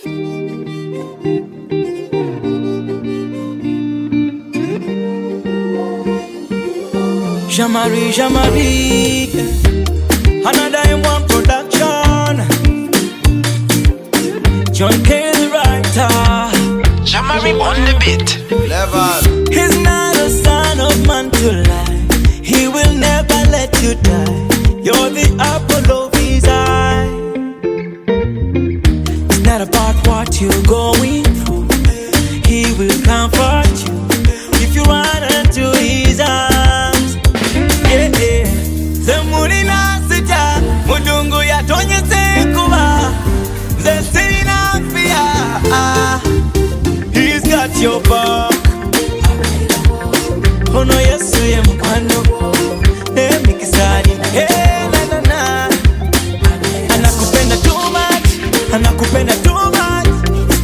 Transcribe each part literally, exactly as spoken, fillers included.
Jean-Marie, Jean-Marie, another M one production. John K the writer. Jean-Marie on the beat. Level. He's not a son of man to lie. He will never let you die. You're the apple of his eye. It's not about what you're going through. He will comfort you if you run into his arms. Yeah, yeah. Zemuri nasita mudungu ya tonye sekuba. Zesina fear. He's got your back. Oh no, yes, I am kwano. Eh, mikisari. Eh, na na na. Anakupenda too much. Anakupenda too much.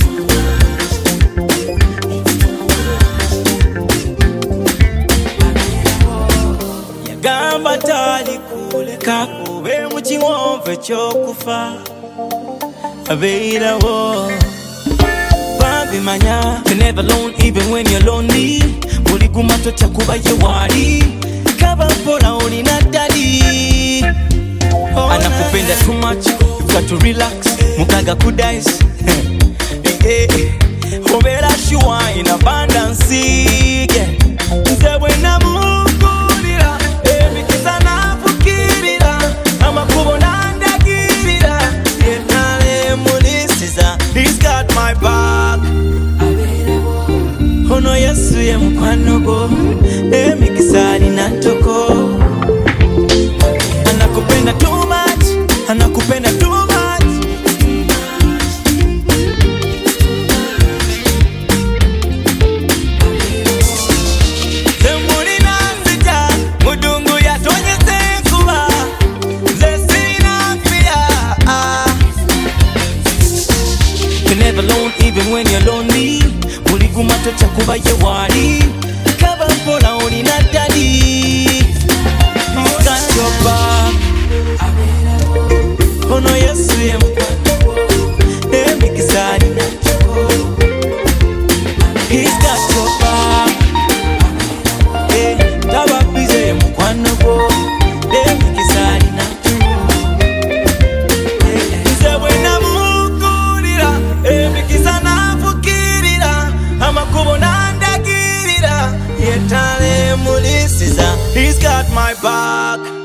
Yagamba tali kuleka kube mukiwonve kyokufa. Abeera wo. Babimanya. You're never alone even when you're lonely. Buli gumato chakuba ye wali. Kaba mpola olina dadi. Anakupenda too much. You got to relax. Mukaga kudais. Obera shuwa in abundance. Nze wena mukulira. Ebikisa nafukirira. Amakubo nandagirira. Yenale mulisiza. He's got my back. Oh no, yesu ye mukwano go. Emikisari natoko. Anakupenda too much. Anakupenda too much. Zemuri nasita mudungu ya tonye sekuba. Zesina fear. You're never alone even when you're lonely. Buli gumato chakuba ye wali. Kaba mpola olina dadi. He's got your back. Oh no, yesu ye mukwano. Emikisari natoko. He's got your back. Eh, tabapize ye mukwano go. Emikisari natoko. Nze wena mukulira. Emikisa nafukirira. Amakubo nandagirira. Yetale mulisiza. He's got my back.